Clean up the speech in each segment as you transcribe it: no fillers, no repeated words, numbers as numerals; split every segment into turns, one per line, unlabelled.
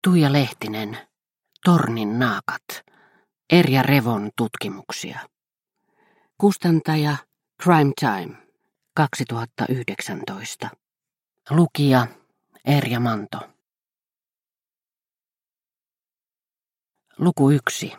Tuija Lehtinen, Tornin naakat, Erja Revon tutkimuksia. Kustantaja Crime Time, 2019. Lukija Erja Manto. Luku 1.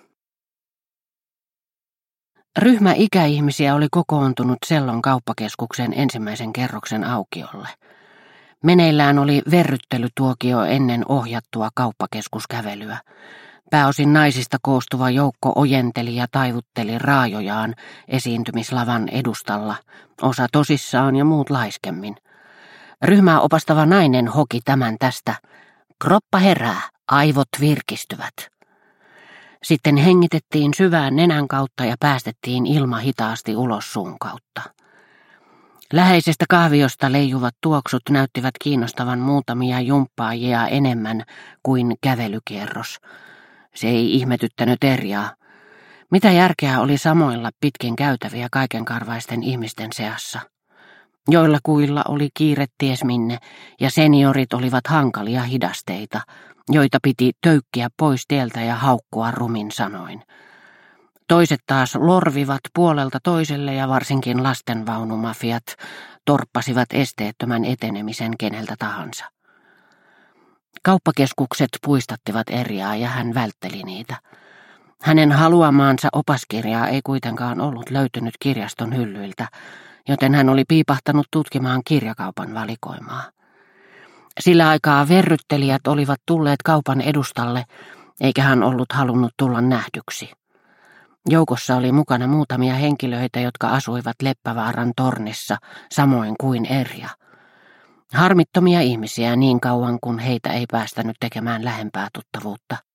Ryhmä ikäihmisiä oli kokoontunut Sellon kauppakeskuksen ensimmäisen kerroksen aukiolle. Meneillään oli verryttelytuokio ennen ohjattua kauppakeskuskävelyä. Pääosin naisista koostuva joukko ojenteli ja taivutteli raajojaan esiintymislavan edustalla, osa tosissaan ja muut laiskemmin. Ryhmää opastava nainen hoki tämän tästä: kroppa herää, aivot virkistyvät. Sitten hengitettiin syvään nenän kautta ja päästettiin ilma hitaasti ulos suun kautta. Läheisestä kahviosta leijuvat tuoksut näyttivät kiinnostavan muutamia jumppaajia enemmän kuin kävelykierros. Se ei ihmetyttänyt Erjaa. Mitä järkeä oli samoilla pitkin käytäviä kaikenkarvaisten ihmisten seassa? Joillakuilla oli kiire ties minne, ja seniorit olivat hankalia hidasteita, joita piti töykkiä pois tieltä ja haukkua rumin sanoin. Toiset taas lorvivat puolelta toiselle ja varsinkin lastenvaunumafiat torppasivat esteettömän etenemisen keneltä tahansa. Kauppakeskukset puistattivat Erjaa ja hän vältteli niitä. Hänen haluamaansa opaskirjaa ei kuitenkaan ollut löytynyt kirjaston hyllyiltä, joten hän oli piipahtanut tutkimaan kirjakaupan valikoimaa. Sillä aikaa verryttelijät olivat tulleet kaupan edustalle, eikä hän ollut halunnut tulla nähdyksi. Joukossa oli mukana muutamia henkilöitä, jotka asuivat Leppävaaran tornissa, samoin kuin Erja. Harmittomia ihmisiä niin kauan, kun heitä ei päästänyt tekemään lähempää tuttavuutta.